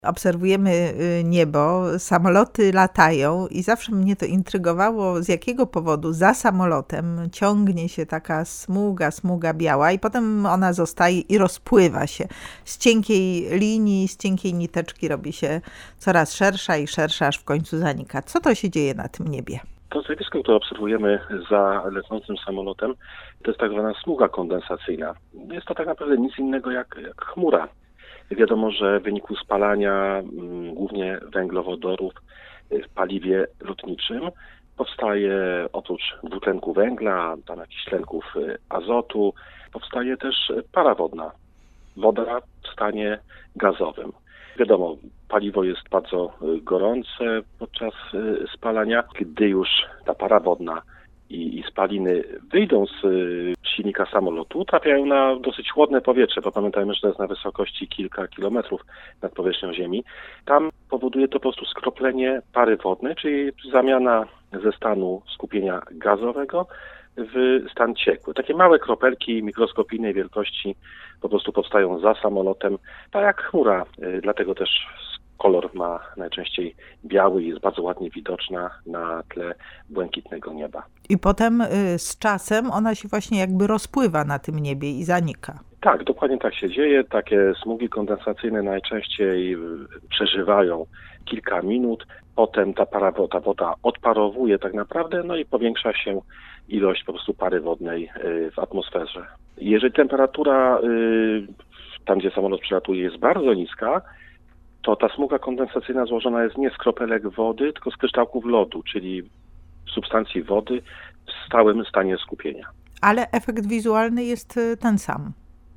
Obserwujemy niebo, samoloty latają i zawsze mnie to intrygowało, z jakiego powodu za samolotem ciągnie się taka smuga biała i potem ona zostaje i rozpływa się. Z cienkiej linii, z cienkiej niteczki robi się coraz szersza i szersza, aż w końcu zanika. Co to się dzieje na tym niebie? To zjawisko, które obserwujemy za lecącym samolotem, to jest tak zwana smuga kondensacyjna. Jest to tak naprawdę nic innego jak chmura. Wiadomo, że w wyniku spalania głównie węglowodorów w paliwie lotniczym powstaje oprócz dwutlenku węgla, tam jakichś tlenków azotu, powstaje też para wodna. Woda w stanie gazowym. Wiadomo, paliwo jest bardzo gorące podczas spalania. Gdy już ta para wodna i spaliny wyjdą z silnika samolotu, trafiają na dosyć chłodne powietrze, bo pamiętajmy, że to jest na wysokości kilka kilometrów nad powierzchnią Ziemi. Tam powoduje to po prostu skroplenie pary wodnej, czyli zamiana ze stanu skupienia gazowego w stan ciekły. Takie małe kropelki mikroskopijnej wielkości po prostu powstają za samolotem, tak jak chmura, dlatego też kolor ma najczęściej biały i jest bardzo ładnie widoczna na tle błękitnego nieba. I potem z czasem ona się właśnie jakby rozpływa na tym niebie i zanika. Tak, dokładnie tak się dzieje. Takie smugi kondensacyjne najczęściej przeżywają kilka minut. Potem ta woda odparowuje tak naprawdę, no i powiększa się ilość po prostu pary wodnej w atmosferze. Jeżeli temperatura tam, gdzie samolot przelatuje, jest bardzo niska, to ta smuga kondensacyjna złożona jest nie z kropelek wody, tylko z kryształków lodu, czyli substancji wody w stałym stanie skupienia. Ale efekt wizualny jest ten sam.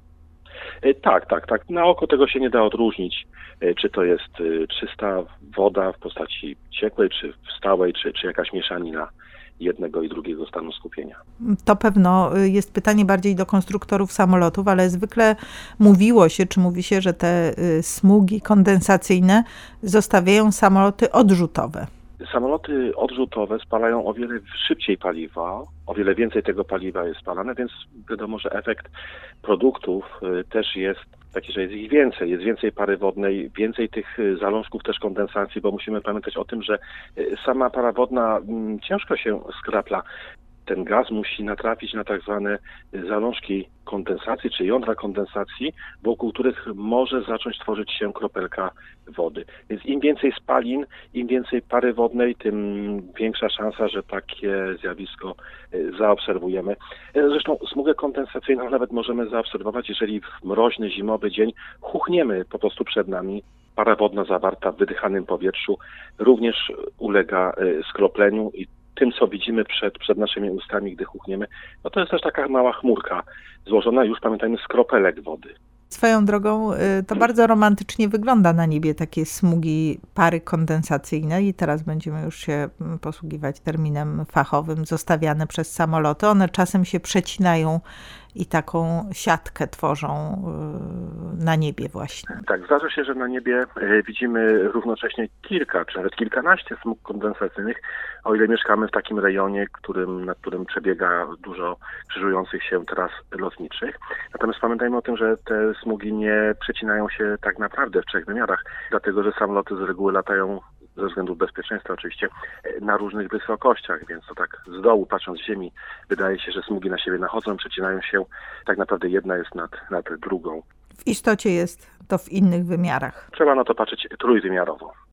Tak. Na oko tego się nie da odróżnić, czy to jest czysta woda w postaci ciekłej, czy stałej, czy jakaś mieszanina jednego i drugiego stanu skupienia. To pewno jest pytanie bardziej do konstruktorów samolotów, ale zwykle mówiło się, czy mówi się, że te smugi kondensacyjne zostawiają samoloty odrzutowe. Samoloty odrzutowe spalają o wiele szybciej paliwa, o wiele więcej tego paliwa jest spalane, więc wiadomo, że efekt produktów też jest taki, że jest ich więcej. Jest więcej pary wodnej, więcej tych zalążków też kondensacji, bo musimy pamiętać o tym, że sama para wodna ciężko się skrapla. Ten gaz musi natrafić na tak zwane zalążki kondensacji, czy jądra kondensacji, wokół których może zacząć tworzyć się kropelka wody. Więc im więcej spalin, im więcej pary wodnej, tym większa szansa, że takie zjawisko zaobserwujemy. Zresztą smugę kondensacyjną nawet możemy zaobserwować, jeżeli w mroźny, zimowy dzień huchniemy po prostu przed nami. Para wodna zawarta w wydychanym powietrzu również ulega skropleniu i tym, co widzimy przed naszymi ustami, gdy huchniemy, no to jest też taka mała chmurka złożona już, pamiętajmy, z kropelek wody. Swoją drogą to bardzo romantycznie wygląda na niebie takie smugi pary kondensacyjne i teraz będziemy już się posługiwać terminem fachowym, zostawiane przez samoloty. One czasem się przecinają i taką siatkę tworzą na niebie właśnie. Tak, zdarza się, że na niebie widzimy równocześnie kilka, czy nawet kilkanaście smug kondensacyjnych, o ile mieszkamy w takim rejonie, nad którym przebiega dużo krzyżujących się tras lotniczych. Natomiast pamiętajmy o tym, że te smugi nie przecinają się tak naprawdę w trzech wymiarach, dlatego że samoloty z reguły latają ze względu bezpieczeństwa oczywiście na różnych wysokościach, więc to tak z dołu, patrząc z ziemi, wydaje się, że smugi na siebie nachodzą, przecinają się, tak naprawdę jedna jest nad drugą. W istocie jest to w innych wymiarach. Trzeba na to patrzeć trójwymiarowo.